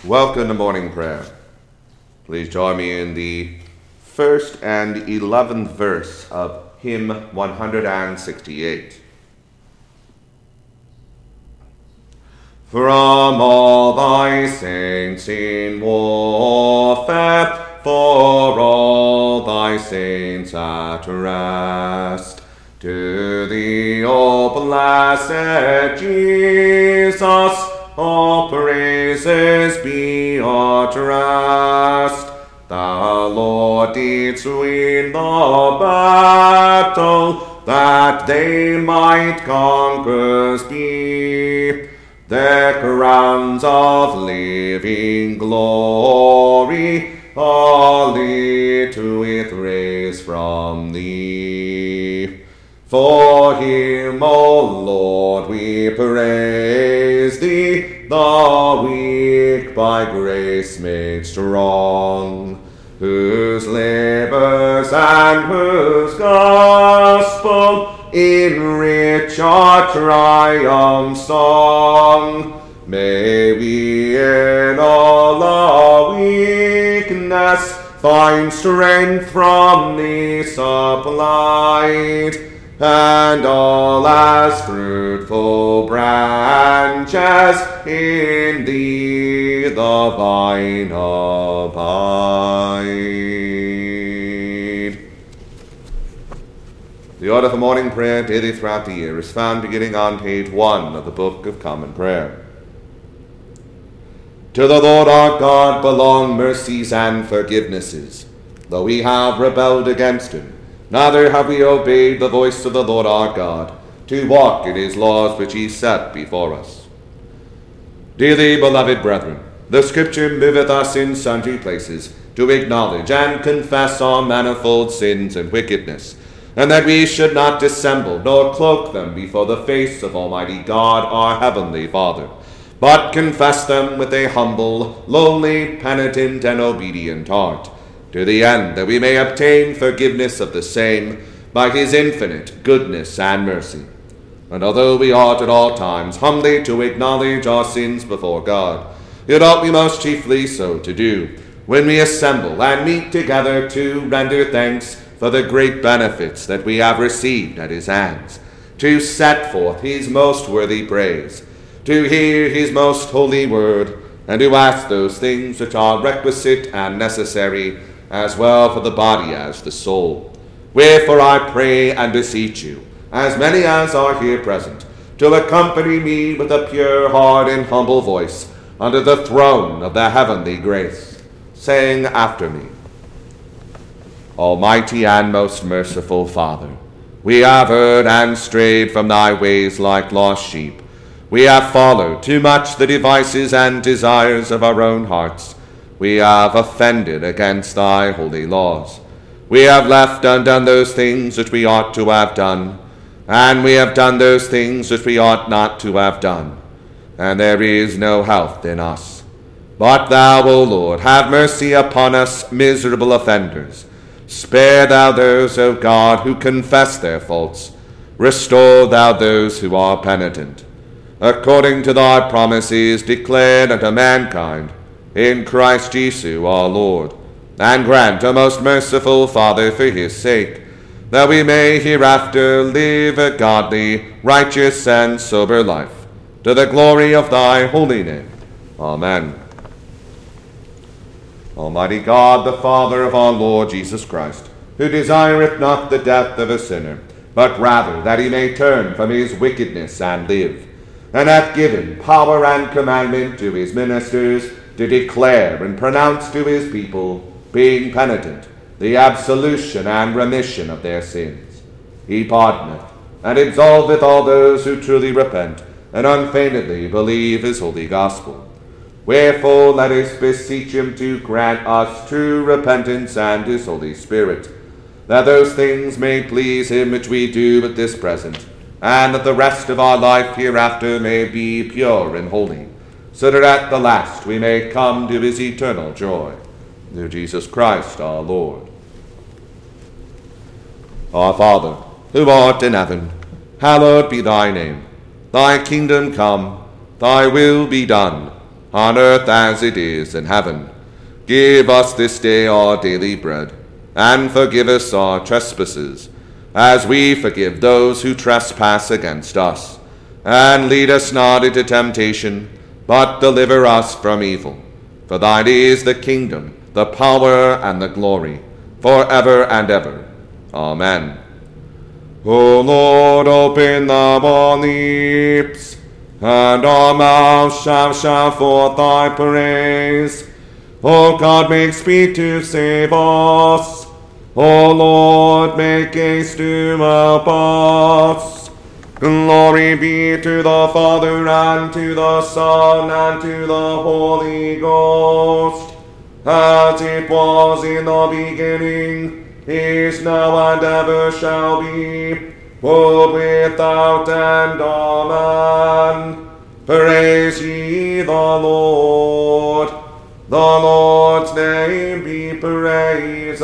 Welcome to morning prayer. Please join me in the first and 11th verse of hymn 168. From all thy saints in warfare, for all thy saints at rest, to thee, O blessed Jesus, all praises be addressed. Thou, Lord, didst win the battle, that they might conquerors be. Their crowns of living glory, all to it raise from thee. For him, O Lord, we praise thee, the weak by grace made strong, whose labors and whose gospel enrich our triumph song. May we in all our weakness find strength from thee supplied, and all as fruitful branches in thee the vine abide. The order for morning prayer daily throughout the year is found beginning on page 1 of the Book of Common Prayer. To the Lord our God belong mercies and forgivenesses, though we have rebelled against him. Neither have we obeyed the voice of the Lord our God, to walk in his laws which he set before us. Dearly beloved brethren, the Scripture moveth us in sundry places to acknowledge and confess our manifold sins and wickedness, and that we should not dissemble nor cloak them before the face of Almighty God our heavenly Father, but confess them with a humble, lowly, penitent, and obedient heart, to the end that we may obtain forgiveness of the same by his infinite goodness and mercy. And although we ought at all times humbly to acknowledge our sins before God, yet ought we most chiefly so to do when we assemble and meet together to render thanks for the great benefits that we have received at his hands, to set forth his most worthy praise, to hear his most holy word, and to ask those things which are requisite and necessary, as well for the body as the soul. Wherefore I pray and beseech you, as many as are here present, to accompany me with a pure heart and humble voice under the throne of the heavenly grace, saying after me, Almighty and most merciful Father, we have erred and strayed from thy ways like lost sheep. We have followed too much the devices and desires of our own hearts. We have offended against thy holy laws. We have left undone those things which we ought to have done, and we have done those things which we ought not to have done, and there is no health in us. But thou, O Lord, have mercy upon us miserable offenders. Spare thou those, O God, who confess their faults. Restore thou those who are penitent, according to thy promises declared unto mankind, in Christ Jesus our Lord, and grant, O most merciful Father, for his sake, that we may hereafter live a godly, righteous, and sober life, to the glory of thy holy name. Amen. Almighty God, the Father of our Lord Jesus Christ, who desireth not the death of a sinner, but rather that he may turn from his wickedness and live, and hath given power and commandment to his ministers to declare and pronounce to his people, being penitent, the absolution and remission of their sins. He pardoneth and absolveth all those who truly repent and unfeignedly believe his holy gospel. Wherefore let us beseech him to grant us true repentance and his Holy Spirit, that those things may please him which we do at this present, and that the rest of our life hereafter may be pure and holy, so that at the last we may come to his eternal joy. Through Jesus Christ our Lord. Our Father, who art in heaven, hallowed be thy name. Thy kingdom come, thy will be done, on earth as it is in heaven. Give us this day our daily bread, and forgive us our trespasses, as we forgive those who trespass against us. And lead us not into temptation, but deliver us from evil. For thine is the kingdom, the power, and the glory, forever and ever. Amen. O Lord, open thou our lips, and our mouth shall shout forth thy praise. O God, make speed to save us. O Lord, make haste to help us. Glory be to the Father, and to the Son, and to the Holy Ghost, as it was in the beginning, is now, and ever shall be, world without end. Amen. Praise ye the Lord. The Lord's name be praised.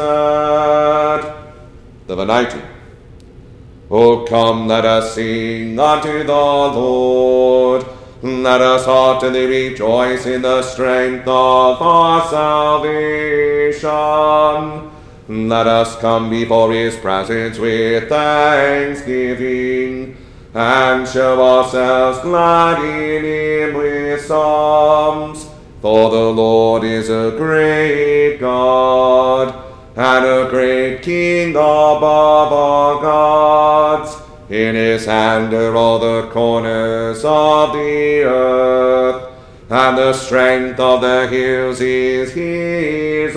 The Venite. O come, let us sing unto the Lord. Let us heartily rejoice in the strength of our salvation. Let us come before his presence with thanksgiving, and show ourselves glad in him with psalms. For the Lord is a great God, and a great King above all gods. In his hand are all the corners of the earth, and the strength of the hills is his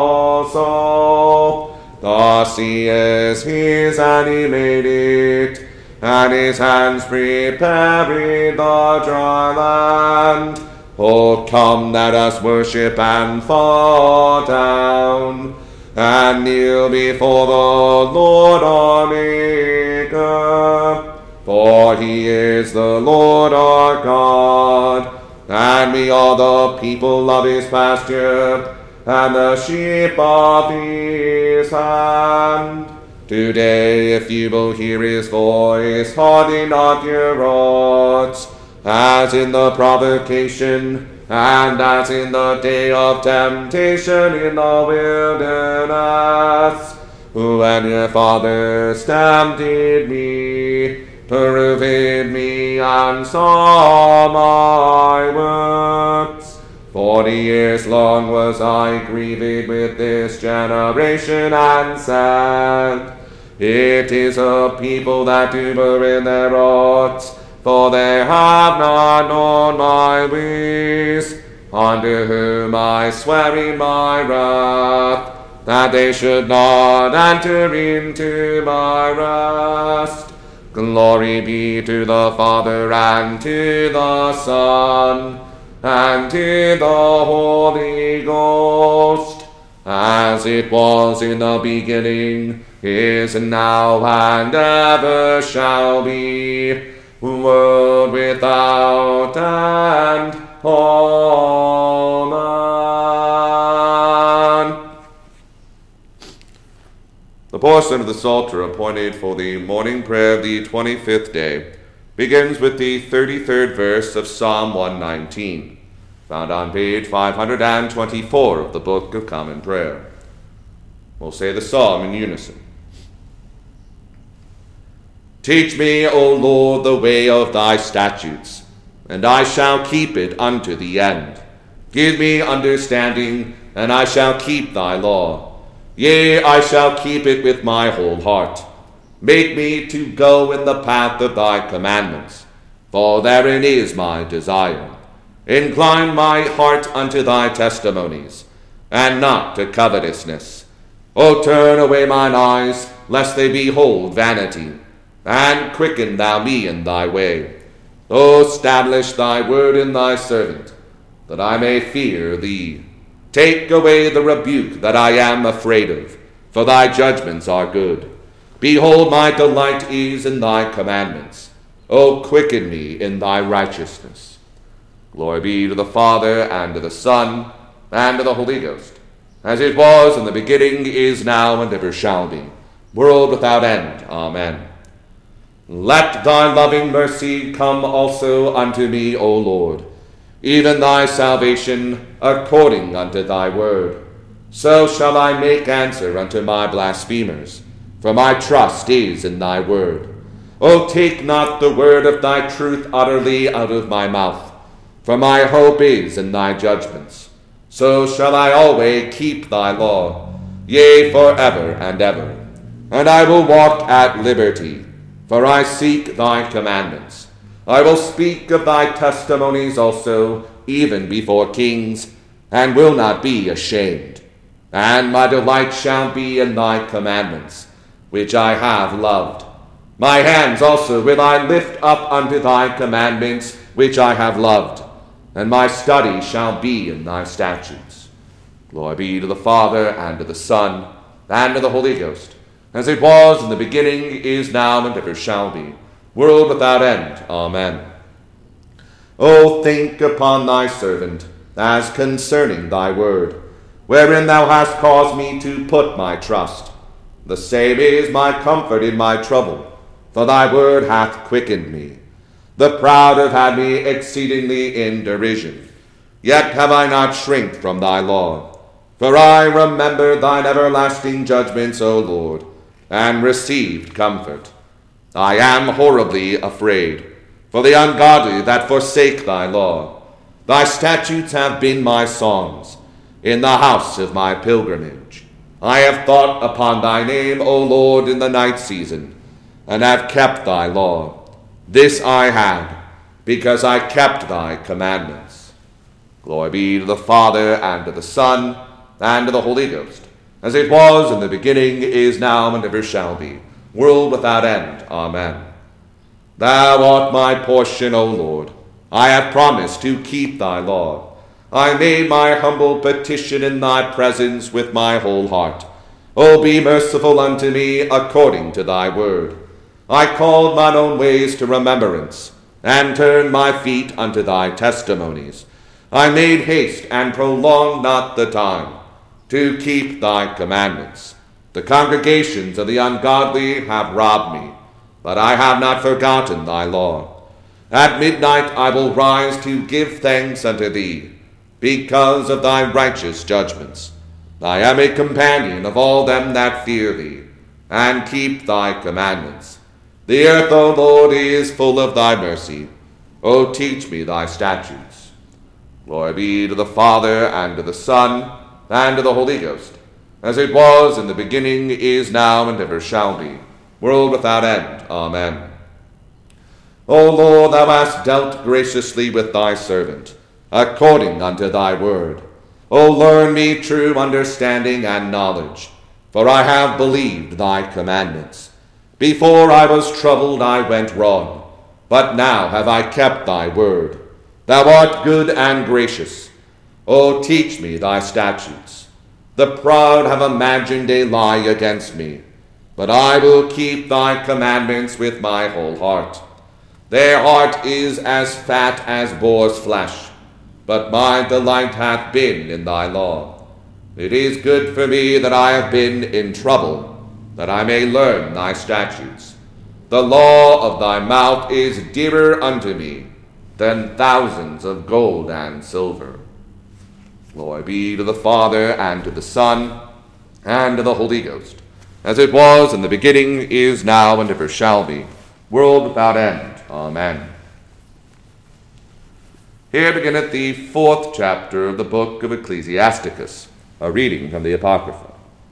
also. The sea is his, and he made it, and his hands prepared the dry land. O come, let us worship and fall down, and kneel before the Lord our Maker. For he is the Lord our God, and we are the people of his pasture, and the sheep of his hand. Today, if you will hear his voice, harden not your hearts, as in the provocation, and as in the day of temptation in the wilderness, when your fathers tempted me, proved me, and saw my works. 40 years long was I grieved with this generation, and said, it is a people that do in their hearts, for they have not known my ways, unto whom I swear in my wrath, that they should not enter into my rest. Glory be to the Father, and to the Son, and to the Holy Ghost, as it was in the beginning, is now, and ever shall be, world without end. Amen. The portion of the Psalter appointed for the morning prayer of the 25th day begins with the 33rd verse of Psalm 119, found on page 524 of the Book of Common Prayer. We'll say the psalm in unison. Teach me, O Lord, the way of thy statutes, and I shall keep it unto the end. Give me understanding, and I shall keep thy law. Yea, I shall keep it with my whole heart. Make me to go in the path of thy commandments, for therein is my desire. Incline my heart unto thy testimonies, and not to covetousness. O turn away mine eyes, lest they behold vanity, and quicken thou me in thy way. O establish thy word in thy servant, that I may fear thee. Take away the rebuke that I am afraid of, for thy judgments are good. Behold, my delight is in thy commandments. O quicken me in thy righteousness. Glory be to the Father, and to the Son, and to the Holy Ghost, as it was in the beginning, is now, and ever shall be, world without end. Amen. Let thy loving mercy come also unto me, O Lord. even thy salvation according unto thy word. So shall I make answer unto my blasphemers, for my trust is in thy word. O take not the word of thy truth utterly out of my mouth, for my hope is in thy judgments. So shall I always keep thy law, yea, forever and ever. And I will walk at liberty, for I seek thy commandments. I will speak of thy testimonies also, even before kings, and will not be ashamed. And my delight shall be in thy commandments, which I have loved. My hands also will I lift up unto thy commandments, which I have loved, and my study shall be in thy statutes. Glory be to the Father, and to the Son, and to the Holy Ghost, as it was in the beginning, is now, and ever shall be, world without end. Amen. O think upon thy servant, as concerning thy word, wherein thou hast caused me to put my trust. The same is my comfort in my trouble, for thy word hath quickened me. The proud have had me exceedingly in derision, yet have I not shrink from thy law. For I remember thine everlasting judgments, O Lord, and received comfort. I am horribly afraid, for the ungodly that forsake thy law. Thy statutes have been my songs in the house of my pilgrimage. I have thought upon thy name, O Lord, in the night season, and have kept thy law. This I had, because I kept thy commandments. Glory be to the Father, and to the Son, and to the Holy Ghost, as it was in the beginning, is now, and ever shall be, world without end. Amen. Thou art my portion, O Lord. I have promised to keep thy law. I made my humble petition in thy presence with my whole heart. O be merciful unto me according to thy word. I called mine own ways to remembrance, and turned my feet unto thy testimonies. I made haste and prolonged not the time to keep thy commandments. The congregations of the ungodly have robbed me, but I have not forgotten thy law. At midnight I will rise to give thanks unto thee, because of thy righteous judgments. I am a companion of all them that fear thee, and keep thy commandments. The earth, O Lord, is full of thy mercy. O teach me thy statutes. Glory be to the Father, and to the Son, and to the Holy Ghost, as it was in the beginning, is now, and ever shall be, world without end. Amen. O Lord, thou hast dealt graciously with thy servant, according unto thy word. O learn me true understanding and knowledge, for I have believed thy commandments. Before I was troubled I went wrong, but now have I kept thy word. Thou art good and gracious. O teach me thy statutes. The proud have imagined a lie against me, but I will keep thy commandments with my whole heart. Their heart is as fat as boar's flesh, but my delight hath been in thy law. It is good for me that I have been in trouble, that I may learn thy statutes. The law of thy mouth is dearer unto me than thousands of gold and silver. Glory be to the Father, and to the Son, and to the Holy Ghost, as it was in the beginning, is now, and ever shall be, world without end. Amen. Here beginneth the 4th chapter of the book of Ecclesiasticus, a reading from the Apocrypha.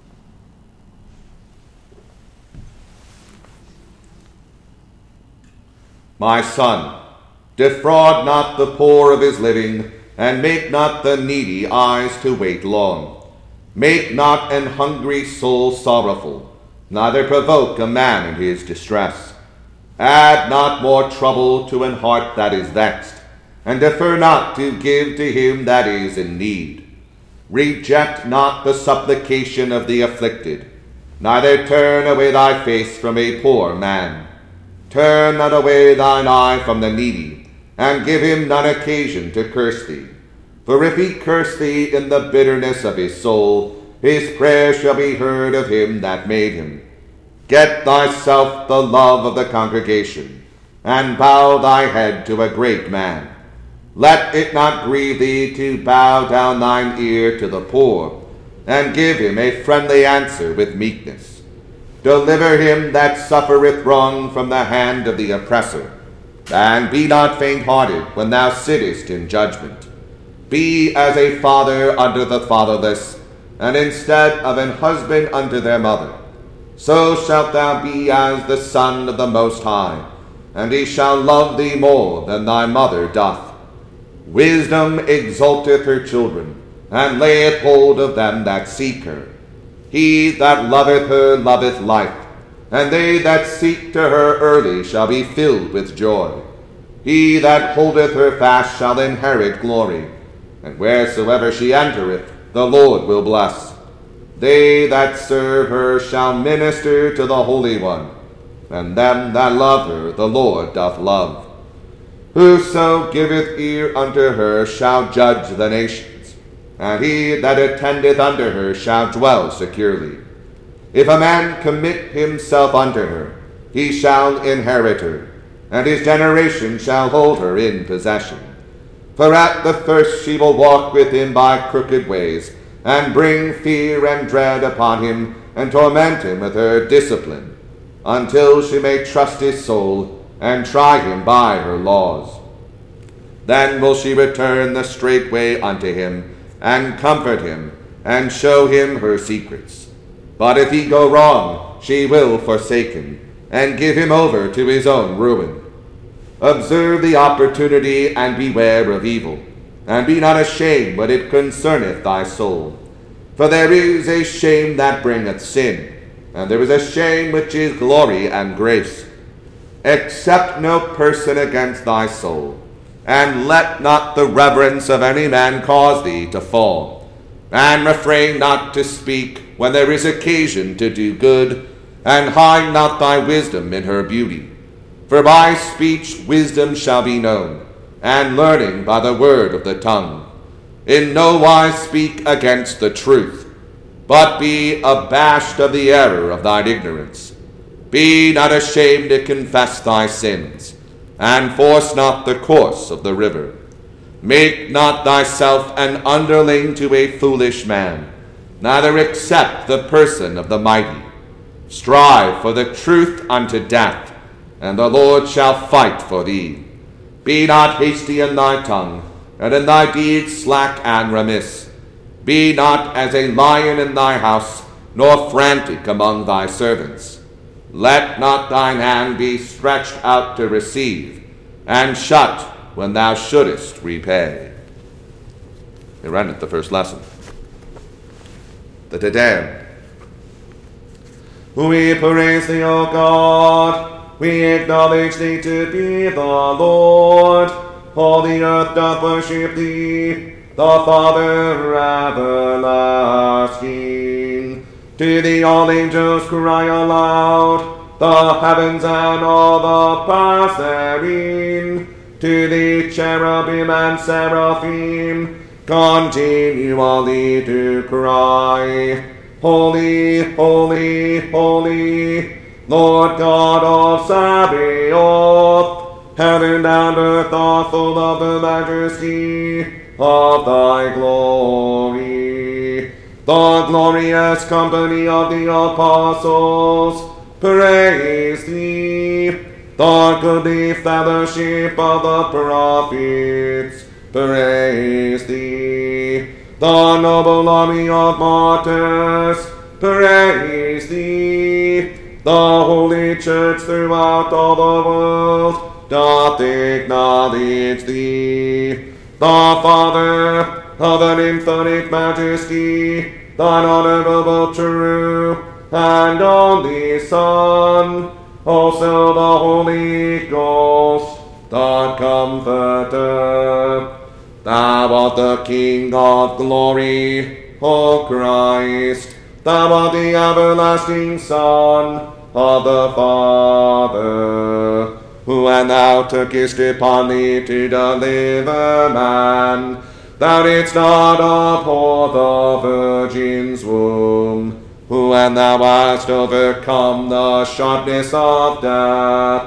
My son, defraud not the poor of his living, and make not the needy eyes to wait long. Make not an hungry soul sorrowful, neither provoke a man in his distress. Add not more trouble to an heart that is vexed, and defer not to give to him that is in need. Reject not the supplication of the afflicted, neither turn away thy face from a poor man. Turn not away thine eye from the needy, and give him none occasion to curse thee. For if he curse thee in the bitterness of his soul, his prayer shall be heard of him that made him. Get thyself the love of the congregation, and bow thy head to a great man. Let it not grieve thee to bow down thine ear to the poor, and give him a friendly answer with meekness. Deliver him that suffereth wrong from the hand of the oppressor, and be not faint-hearted when thou sittest in judgment. Be as a father unto the fatherless, and instead of an husband unto their mother. So shalt thou be as the Son of the Most High, and he shall love thee more than thy mother doth. Wisdom exalteth her children, and layeth hold of them that seek her. He that loveth her loveth life, and they that seek to her early shall be filled with joy. He that holdeth her fast shall inherit glory, and wheresoever she entereth, the Lord will bless. They that serve her shall minister to the Holy One, and them that love her the Lord doth love. Whoso giveth ear unto her shall judge the nations, and he that attendeth unto her shall dwell securely. If a man commit himself unto her, he shall inherit her, and his generation shall hold her in possession. For at the first she will walk with him by crooked ways, and bring fear and dread upon him, and torment him with her discipline, until she may trust his soul, and try him by her laws. Then will she return the straight way unto him, and comfort him, and show him her secrets. But if he go wrong, she will forsake him, and give him over to his own ruin. Observe the opportunity, and beware of evil, and be not ashamed when it concerneth thy soul. For there is a shame that bringeth sin, and there is a shame which is glory and grace. Accept no person against thy soul, and let not the reverence of any man cause thee to fall. And refrain not to speak when there is occasion to do good, and hide not thy wisdom in her beauty. For by speech wisdom shall be known, and learning by the word of the tongue. In no wise speak against the truth, but be abashed of the error of thine ignorance. Be not ashamed to confess thy sins, and force not the course of the river. Make not thyself an underling to a foolish man, neither accept the person of the mighty. Strive for the truth unto death, and the Lord shall fight for thee. Be not hasty in thy tongue, and in thy deeds slack and remiss. Be not as a lion in thy house, nor frantic among thy servants. Let not thine hand be stretched out to receive, and shut when thou shouldest repay. Here endeth the first lesson. The Te Deum. We praise thee, O God. We acknowledge thee to be the Lord. All the earth doth worship thee, the Father everlasting. To thee all angels cry aloud, the heavens and all the powers therein. To thee cherubim and seraphim continually to cry, Holy, holy, holy, Lord God of Sabaoth. Heaven and earth are full of the majesty of thy glory. The glorious company of the apostles praise thee. The goodly fellowship of the prophets praise thee. The noble army of martyrs praise thee. The holy church throughout all the world doth acknowledge thee. The Father of an infinite majesty, thine honorable, true, and only Son, also the Holy Ghost, the Comforter. Thou art the King of glory, O Christ. Thou art the everlasting Son of the Father, who when thou tookest upon thee to deliver man, thou didst not abhor the Virgin's womb, who when thou hast overcome the sharpness of death,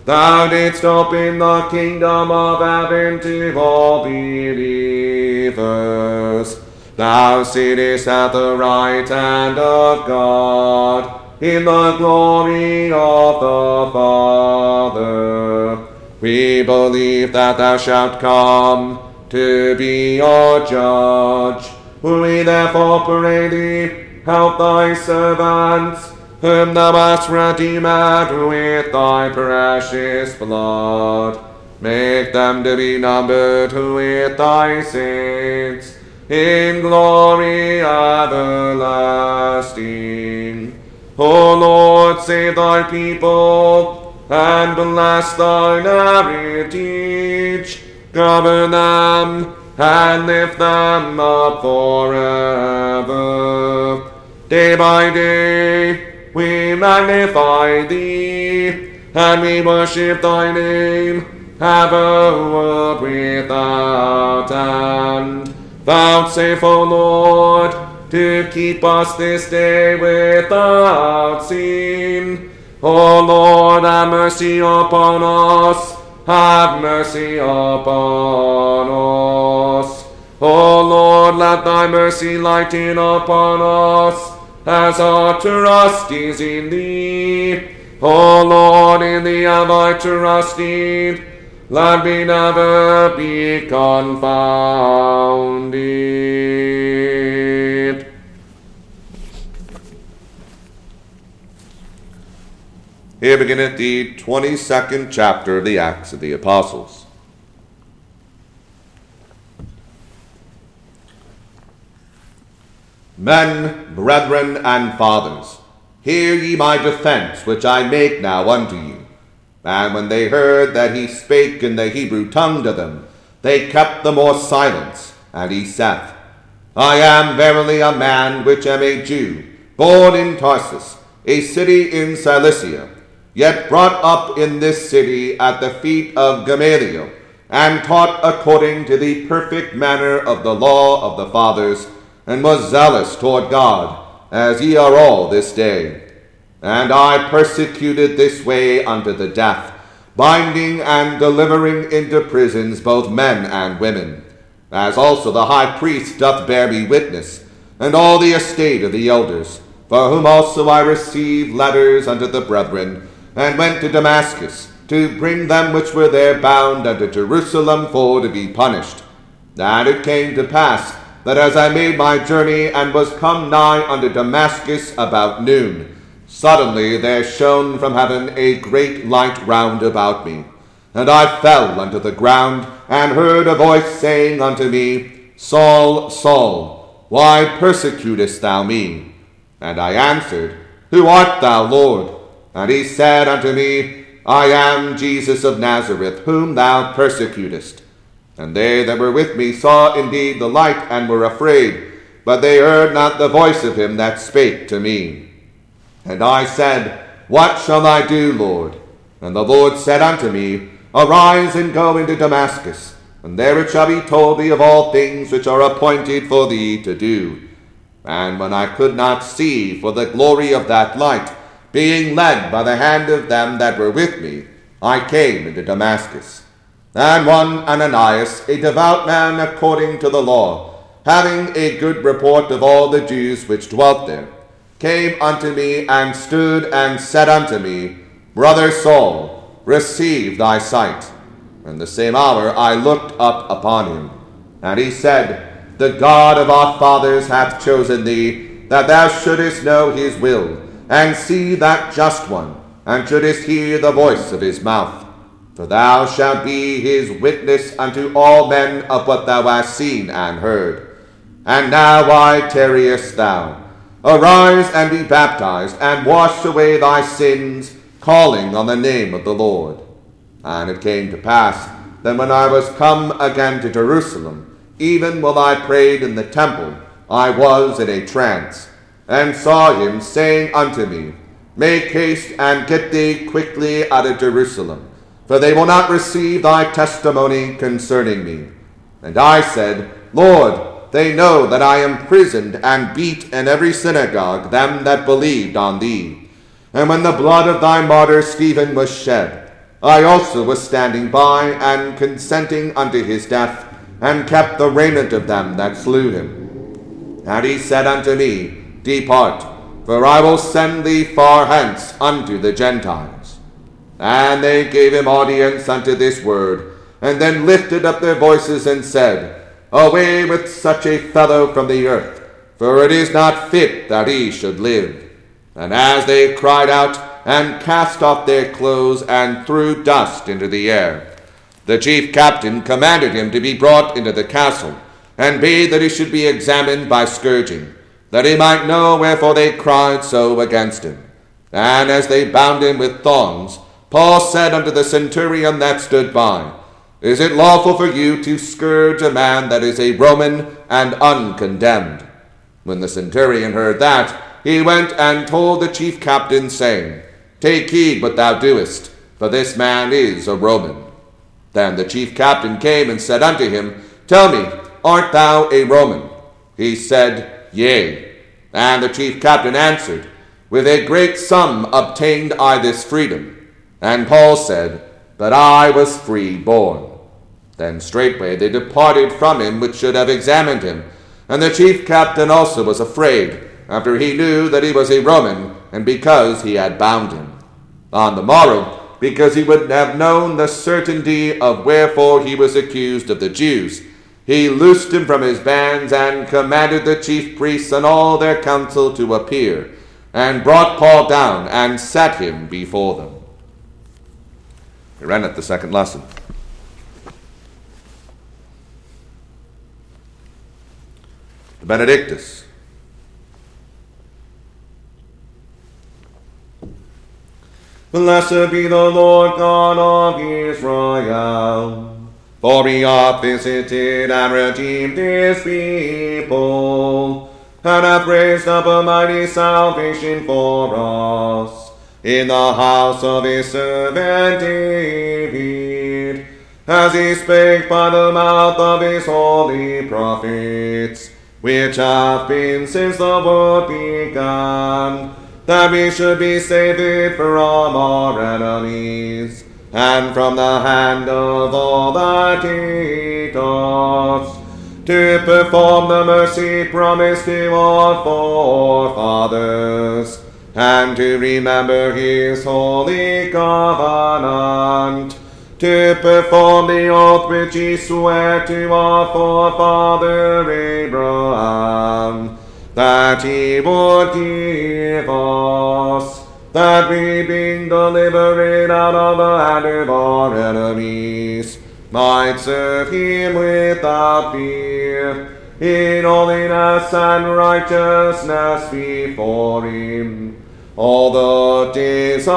Thou didst open the kingdom of heaven to all believers. Thou sittest at the right hand of God, in the glory of the Father. We believe that thou shalt come to be our judge. We therefore pray thee, help thy servants, whom thou hast redeemed with thy precious blood. Make them to be numbered with thy saints, in glory everlasting. O Lord, save thy people, and bless thine heritage. Govern them, and lift them up forever. Day by day we magnify thee, and we worship thy name, heavenward without end. Vouchsafe, O Lord, to keep us this day without sin. O Lord, have mercy upon us, have mercy upon us. O Lord, let thy mercy lighten upon us, as our trust is in thee. O Lord, in thee have I trusted, let me never be confounded. Here beginneth the 22nd chapter of the Acts of the Apostles. Men, brethren, and fathers, hear ye my defense, which I make now unto you. And when they heard that he spake in the Hebrew tongue to them, they kept the more silence. And he saith, I am verily a man which am a Jew, born in Tarsus, a city in Cilicia, yet brought up in this city at the feet of Gamaliel, and taught according to the perfect manner of the law of the fathers, and was zealous toward God, as ye are all this day. And I persecuted this way unto the death, binding and delivering into prisons both men and women, as also the high priest doth bear me witness, and all the estate of the elders, for whom also I received letters unto the brethren, and went to Damascus, to bring them which were there bound unto Jerusalem for to be punished. And it came to pass, that as I made my journey, and was come nigh unto Damascus about noon, suddenly there shone from heaven a great light round about me. And I fell unto the ground, and heard a voice saying unto me, Saul, Saul, why persecutest thou me? And I answered, Who art thou, Lord? And he said unto me, I am Jesus of Nazareth, whom thou persecutest. And they that were with me saw indeed the light, and were afraid, but they heard not the voice of him that spake to me. And I said, What shall I do, Lord? And the Lord said unto me, Arise and go into Damascus, and there it shall be told thee of all things which are appointed for thee to do. And when I could not see for the glory of that light, being led by the hand of them that were with me, I came into Damascus. And one Ananias, a devout man according to the law, having a good report of all the Jews which dwelt there, came unto me and stood and said unto me, Brother Saul, receive thy sight. And the same hour I looked up upon him. And he said, The God of our fathers hath chosen thee, that thou shouldest know his will, and see that just one, and shouldest hear the voice of his mouth. For thou shalt be his witness unto all men of what thou hast seen and heard. And now why tarriest thou? Arise and be baptized, and wash away thy sins, calling on the name of the Lord. And it came to pass, that when I was come again to Jerusalem, even while I prayed in the temple, I was in a trance, and saw him saying unto me, Make haste and get thee quickly out of Jerusalem, for they will not receive thy testimony concerning me. And I said, Lord, they know that I imprisoned and beat in every synagogue them that believed on thee. And when the blood of thy martyr Stephen was shed, I also was standing by, and consenting unto his death, and kept the raiment of them that slew him. And he said unto me, Depart, for I will send thee far hence unto the Gentiles. And they gave him audience unto this word, and then lifted up their voices and said, Away with such a fellow from the earth, for it is not fit that he should live. And as they cried out, and cast off their clothes, and threw dust into the air, the chief captain commanded him to be brought into the castle, and bade that he should be examined by scourging, that he might know wherefore they cried so against him. And as they bound him with thongs, Paul said unto the centurion that stood by, Is it lawful for you to scourge a man that is a Roman and uncondemned? When the centurion heard that, he went and told the chief captain, saying, Take heed what thou doest, for this man is a Roman. Then the chief captain came and said unto him, Tell me, art thou a Roman? He said, Yea. And the chief captain answered, With a great sum obtained I this freedom. And Paul said, But I was free born. Then straightway they departed from him which should have examined him. And the chief captain also was afraid, after he knew that he was a Roman, and because he had bound him. On the morrow, because he would have known the certainty of wherefore he was accused of the Jews, he loosed him from his bands, and commanded the chief priests and all their council to appear, and brought Paul down, and set him before them. We ran at the second lesson. The Benedictus. Blessed be the Lord God of Israel, for he hath visited and redeemed his people, and hath raised up a mighty salvation for us in the house of his servant David, as he spake by the mouth of his holy prophets, which have been since the world began, that we should be saved from our enemies, and from the hand of all that hate us, to perform the mercy promised to our forefathers, and to remember his holy covenant, to perform the oath which he sware to our forefather Abraham, that he would give us, that we, being delivered out of the hand of our enemies, might serve him without fear, in holiness and righteousness before him, all the days of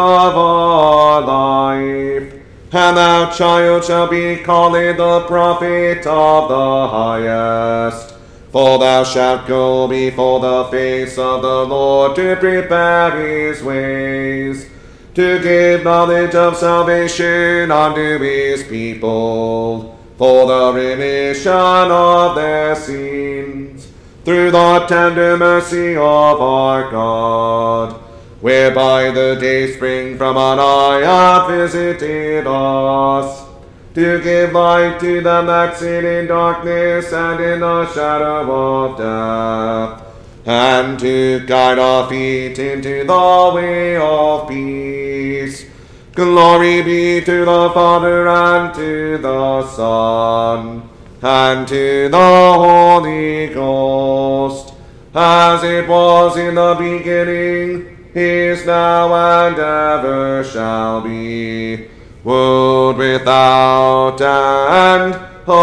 our life. And thou, child, shalt be called the prophet of the highest, for thou shalt go before the face of the Lord to prepare his ways, to give knowledge of salvation unto his people, for the remission of their sins, through the tender mercy of our God, whereby the dayspring from on high hath visited us, to give light to them that sit in darkness and in the shadow of death, and to guide our feet into the way of peace. Glory be to the Father, and to the Son, and to the Holy Ghost, as it was in the beginning, is now, and ever shall be, world without end.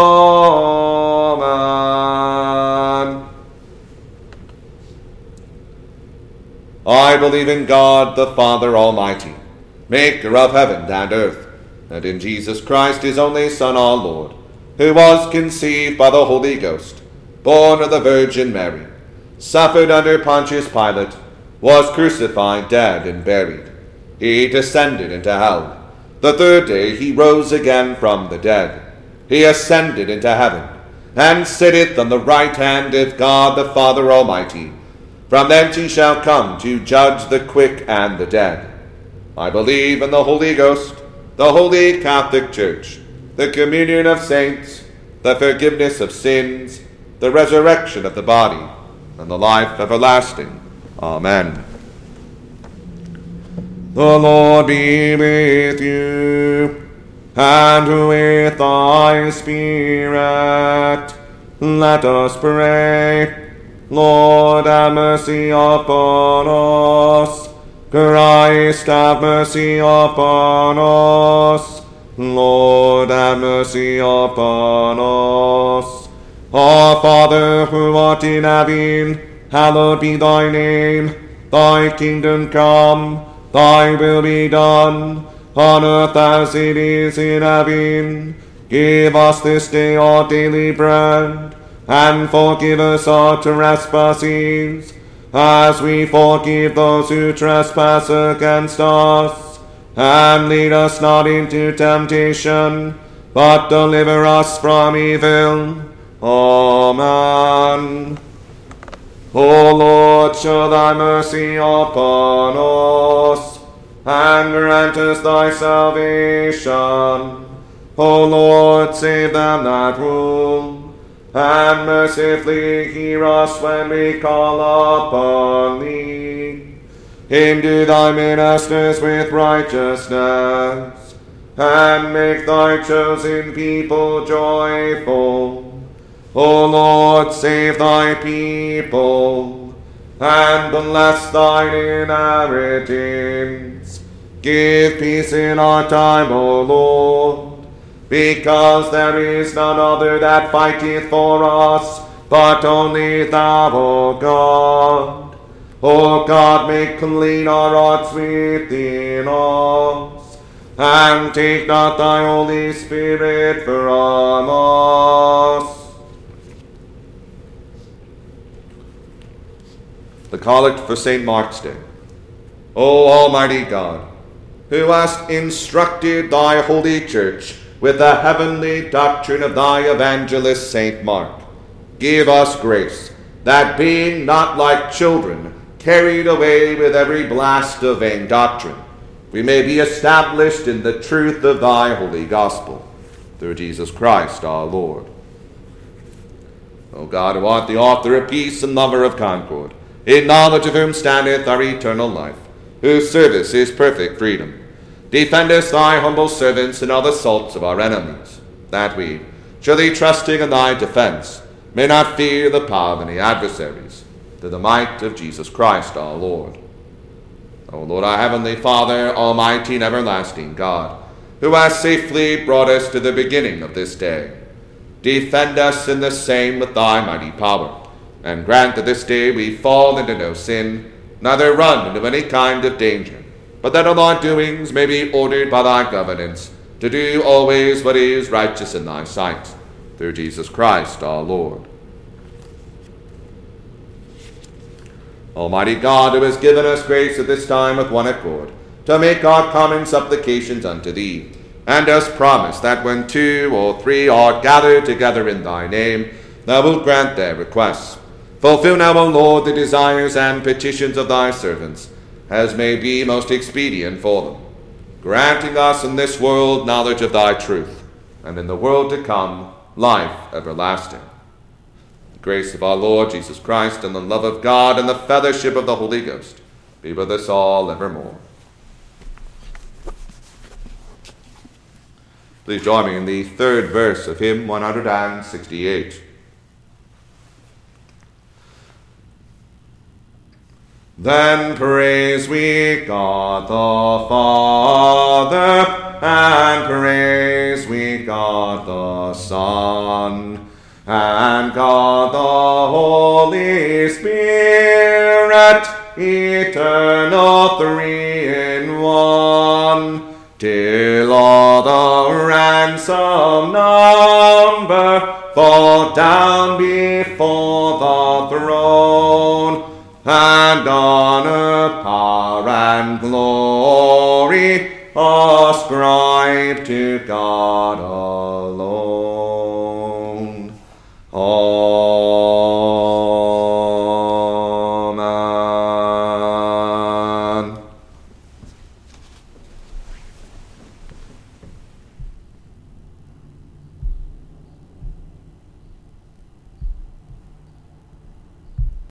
Amen. I believe in God, the Father Almighty, maker of heaven and earth, and in Jesus Christ, his only Son, our Lord, who was conceived by the Holy Ghost, born of the Virgin Mary, suffered under Pontius Pilate, was crucified, dead, and buried. He descended into hell. The third day he rose again from the dead. He ascended into heaven, and sitteth on the right hand of God the Father Almighty. From thence he shall come to judge the quick and the dead. I believe in the Holy Ghost, the Holy Catholic Church, the communion of saints, the forgiveness of sins, the resurrection of the body, and the life everlasting. Amen. The Lord be with you, and with thy spirit. Let us pray. Lord, have mercy upon us. Christ, have mercy upon us. Lord, have mercy upon us. Our Father, who art in heaven, hallowed be thy name. Thy kingdom come, thy will be done, on earth as it is in heaven. Give us this day our daily bread, and forgive us our trespasses, as we forgive those who trespass against us. And lead us not into temptation, but deliver us from evil. Amen. O Lord, show thy mercy upon us, and grant us thy salvation. O Lord, save them that rule, and mercifully hear us when we call upon thee. Endue thy ministers with righteousness, and make thy chosen people joyful. O Lord, save thy people, and bless thine inheritance. Give peace in our time, O Lord, because there is none other that fighteth for us, but only thou, O God. O God, make clean our hearts within us, and take not thy Holy Spirit from us. The Collect for St. Mark's Day. O Almighty God, who hast instructed thy holy church with the heavenly doctrine of thy evangelist St. Mark, give us grace, that being not like children, carried away with every blast of vain doctrine, we may be established in the truth of thy holy gospel, through Jesus Christ our Lord. O God, who art the author of peace and lover of concord, in knowledge of whom standeth our eternal life, whose service is perfect freedom, defend us, thy humble servants, in all the assaults of our enemies, that we, surely trusting in thy defense, may not fear the power of any adversaries, through the might of Jesus Christ our Lord. O Lord, our heavenly Father, almighty and everlasting God, who hast safely brought us to the beginning of this day, defend us in the same with thy mighty power, and grant that this day we fall into no sin, neither run into any kind of danger, but that all our doings may be ordered by thy governance, to do always what is righteous in thy sight, through Jesus Christ our Lord. Almighty God, who has given us grace at this time with one accord, to make our common supplications unto thee, and hast promised that when 2 or 3 are gathered together in thy name, thou wilt grant their requests. Fulfill now, O Lord, the desires and petitions of thy servants, as may be most expedient for them, granting us in this world knowledge of thy truth, and in the world to come life everlasting. The grace of our Lord Jesus Christ, and the love of God, and the fellowship of the Holy Ghost be with us all evermore. Please join me in the 3rd verse of hymn 168. Then praise we God the Father, and praise we God the Son, and God the Holy Spirit, eternal three in one, till all the ransom number fall down before the throne, and honor, power, and glory ascribe to God alone.